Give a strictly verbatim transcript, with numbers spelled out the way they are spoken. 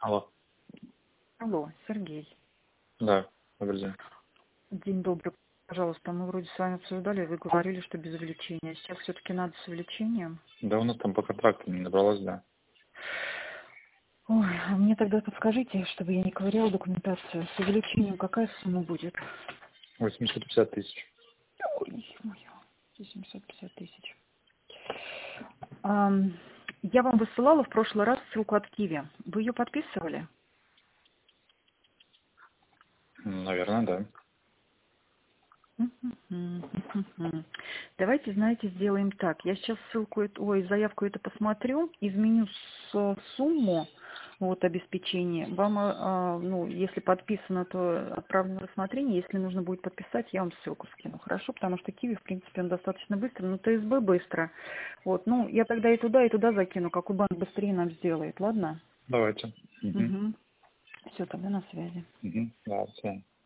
Алло. Алло, Сергей. Да, добрый день. День добрый. Пожалуйста, мы вроде с вами обсуждали, вы говорили, что без увеличения. Сейчас все-таки надо с увеличением. Да у нас там по контракту не набралось, да. Ой, а мне тогда подскажите, чтобы я не ковыряла документацию. С увеличением какая сумма будет? восемьсот пятьдесят тысяч. Ой, моя, семьсот пятьдесят тысяч. Ам, я вам высылала в прошлый раз ссылку от Киви. Вы ее подписывали? Наверное, да. Мгм. Давайте, знаете, сделаем так. Я сейчас ссылку, эту- ой, заявку это посмотрю, изменю с- сумму вот обеспечения. Вам, а, а, ну, если подписано, то отправлю на рассмотрение. Если нужно будет подписать, я вам ссылку скину. Хорошо, потому что Киви, в принципе, он достаточно быстро, но ТСБ быстро. Вот, ну, я тогда и туда, и туда закину, какой банк быстрее нам сделает, ладно? Давайте. Угу. Угу. Все, тогда на связи. Угу. Да, все.